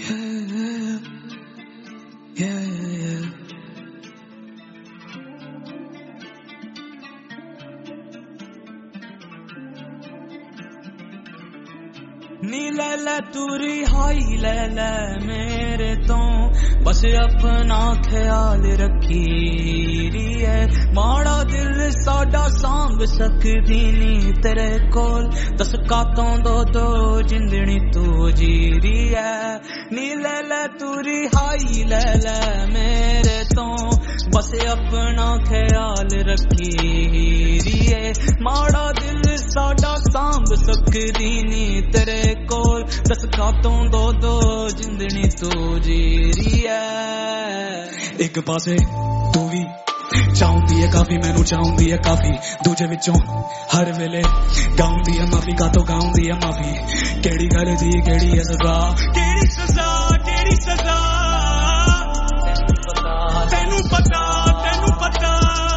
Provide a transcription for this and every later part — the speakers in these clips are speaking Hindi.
नी ले ले तू रिहाई ले ले मेरे तो बस अपना ख्याल रखी री है माड़ा दिल साडा सांभ सकदी नी तेरे कोल दस कातों दो जिंदड़ी तू जी री है नी ले ले तू रिहाई ले ले मेरे तो बस अपना ख्याल रखी री है माड़ा दिल साडा सांभ सकदी नी तेरे कोल दस कातों दो जिंदड़ी तू जी री है एक पासे तू भी चाहती है काफी मैनू चाहती है काफी दूजे विचों हर वेले गाउंदी है माफी का तो गाउंदी है माफी केड़ी गल दी केड़ी है सजा केड़ी सजा केड़ी सजा तेनू पता तेनू पता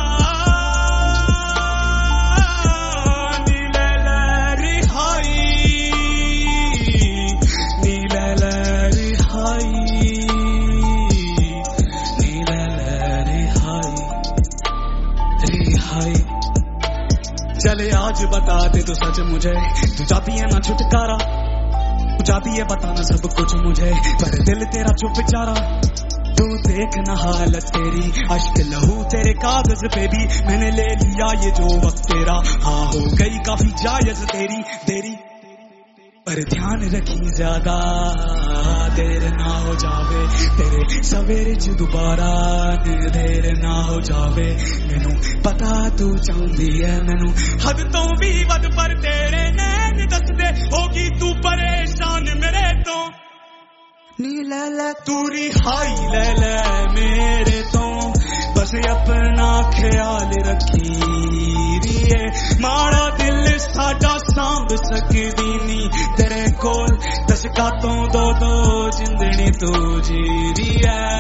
चले आज बता दे तो सच मुझे तू चाहती है ना छुटकारा तू चाहती है बताना सब कुछ मुझे पर दिल तेरा चुप बेचारा तू देख ना हालत तेरी अश्क लहू तेरे कागज पे भी मैंने ले लिया ये जो वक्त तेरा हाँ हो गई काफी जायज तेरी देरी पर ध्यान रखी ज्यादा देर ना हो जावे तेरे सवेरे च दोबारा देर ना हो जावे मैनू पता तू चाहती है मैनू हद तो भी वध पर तेरे नैन दसदे होगी तू परेशान मेरे तो नी ले ले तू रिहाई ले ले मेरे तो बस अपना ख्याल रखी री है माड़ा दिल साडा सांभ सकदी नी तेरे कोल दस कातों दो जिंदड़ी तू जी री है